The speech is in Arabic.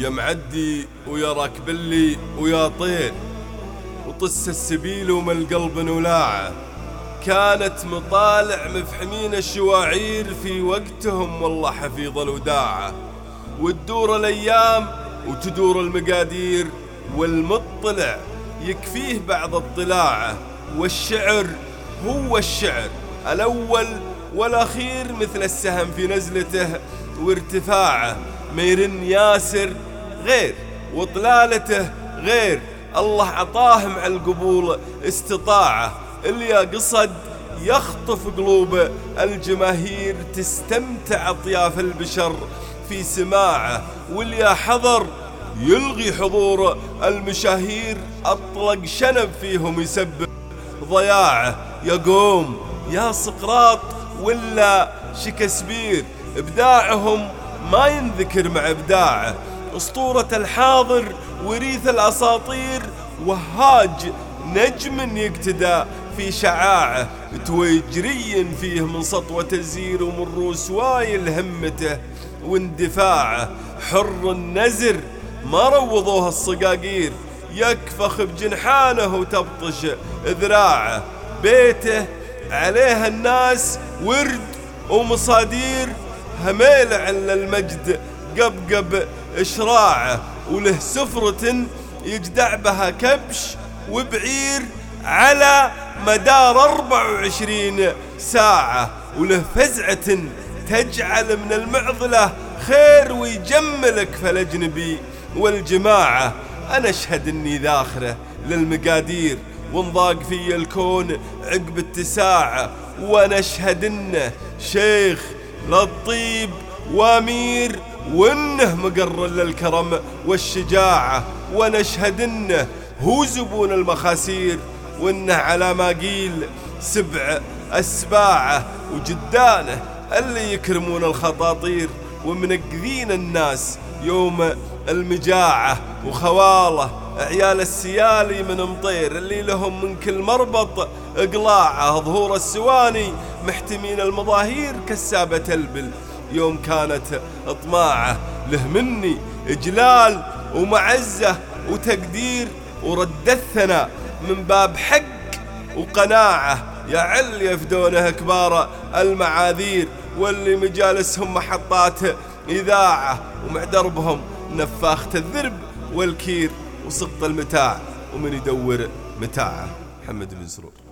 يا معدي ويا راكب اللي ويا طير وطس السبيل وما القلب نولاعه. كانت مطالع مفحمين الشواعير في وقتهم والله حفيظ الوداعة. وتدور الأيام وتدور المقادير والمطلع يكفيه بعض اطلاعه. والشعر هو الشعر الأول والأخير مثل السهم في نزلته وارتفاعه. ما يرن ياسر غير وطلالته غير، الله عطاه مع القبول استطاعه. اللي يا قصد يخطف قلوب الجماهير تستمتع أطياف البشر في سماعه. واللي يا حضر يلغي حضور المشاهير أطلق شنب فيهم يسبب ضياعه. يقوم يا سقراط ولا شكسبير إبداعهم ما ينذكر مع إبداعه. أسطورة الحاضر وريث الأساطير وهاج نجم يقتدى في شعاعه. تويجري فيه من سطوة الزير ومن روس وايل همته واندفاعه. حر النزر ما روضوه الصقاقير يكفخ بجنحانه وتبطش ذراعه. بيته عليها الناس ورد ومصادير هميل على المجد قبقب إشراعه. وله سفرة يجدع بها كبش وبعير على مدار 24 ساعة. وله فزعة تجعل من المعضلة خير ويجملك فالأجنبي والجماعة. أنا أشهد أني ذاخرة للمقادير وانضاق في الكون عقب اتساعه. وأنا أشهد أنه شيخ للطيب وأمير وأنه مقر للكرم والشجاعة. وأنا أشهد أنه هو زبون المخاسير وأنه على ما قيل 7 أسباعه. وجدانه اللي يكرمون الخطاطير ومنقذين الناس يوم المجاعة. وخواله عيال السيالي من مطير اللي لهم من كل مربط اقلاعه. ظهور السواني محتمين المظاهير كسابة البل يوم كانت اطماعه. له مني اجلال ومعزة وتقدير ورد الثناء من باب حق وقناعه. يا عل يفدونه كبار المعاذير واللي مجالسهم محطات إذاعة ومع دربهم نفاخة الذرب والكير وسقط المتاع ومن يدور متاعه. محمد بن سرور.